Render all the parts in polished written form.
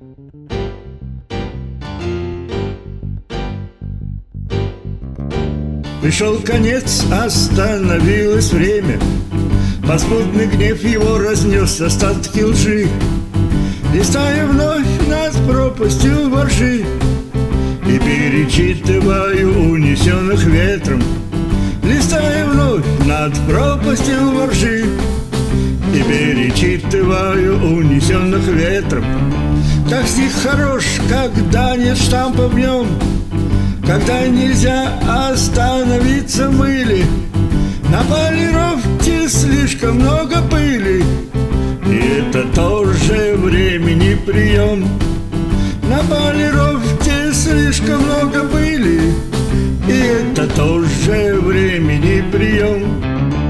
Пришел конец, остановилось время. Подспудный гнев его разнес остатки лжи, листая вновь над пропастью воржи. И перечитываю унесенных ветром, листая вновь над пропастью воржи. И перечитываю унесенных ветром. Как стих хорош, когда нет штампа в нем, когда нельзя остановиться в мыле, на полировке слишком много пыли, и это тоже времени прием. На полировке слишком много пыли, и это тоже времени прием.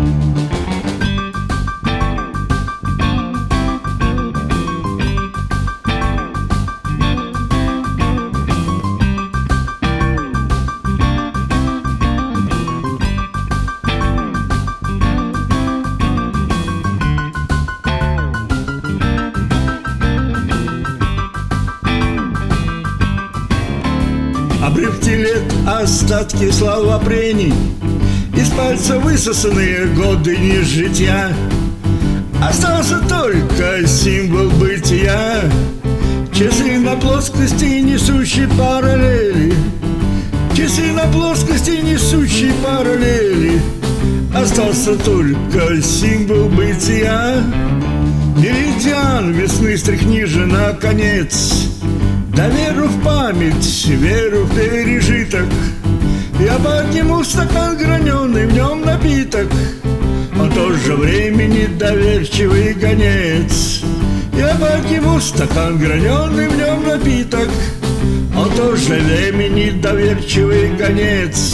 Обрывки лет, остатки словопрений, из пальца высосанные годы нежитья. Остался только символ бытия, часы на плоскости, несущие параллели. Часы на плоскости, несущие параллели. Остался только символ бытия. Меридиан весны стряхни же наконец, да веру в память, веру в пережиток. Я подниму стакан граненый, в нем напиток. Он тоже времени доверчивый гонец. Я подниму стакан граненый, в нем напиток. Он тоже времени доверчивый гонец.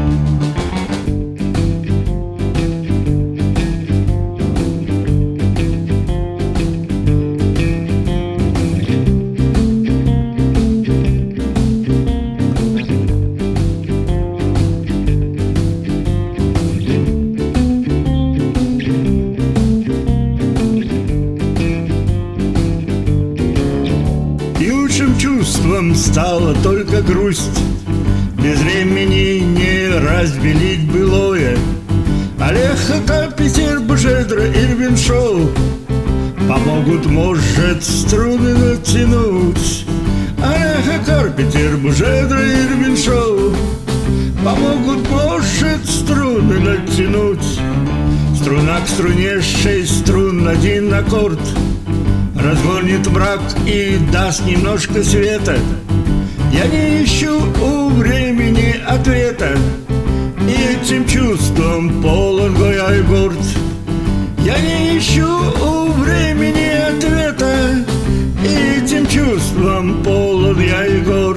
Лучшим чувством стала только грусть. Без времени не разбелить былое. Олеха, Петербург, Жедра, Ирвин Шоу помогут, может, струны натянуть. Олеха, Петербург, Жедра, Ирвин Шоу помогут, может, струны натянуть. Струна к струне, 6 струн, 1 аккорд разгонит мрак и даст немножко света. Я не ищу у времени ответа, и этим чувством полон я и горд. Я не ищу у времени ответа, и этим чувством полон я и горд.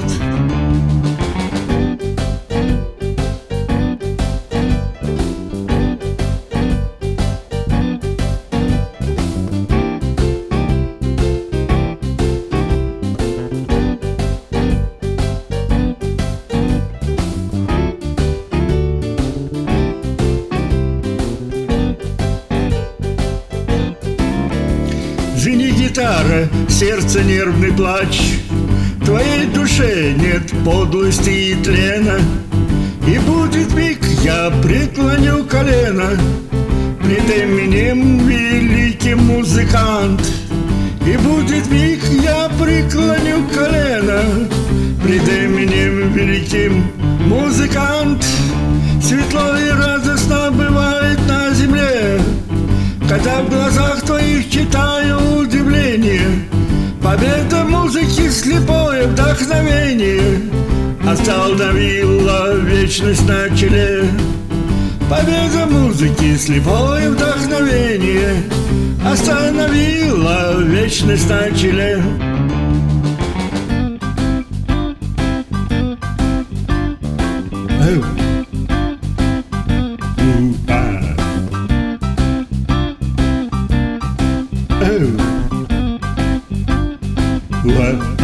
Звени гитара, сердце нервный плач, в твоей душе нет подлости и тлена. И будет миг, я преклоню колено пред именем великим музыкант. И будет миг, я преклоню колено пред именем великим музыкант. Светло и радостно бывает на земле, когда в глазах твоих читаю удивление. Победа музыки, слепое вдохновение остановила вечность на челе. Победа музыки, слепое вдохновение остановила вечность на челе. What?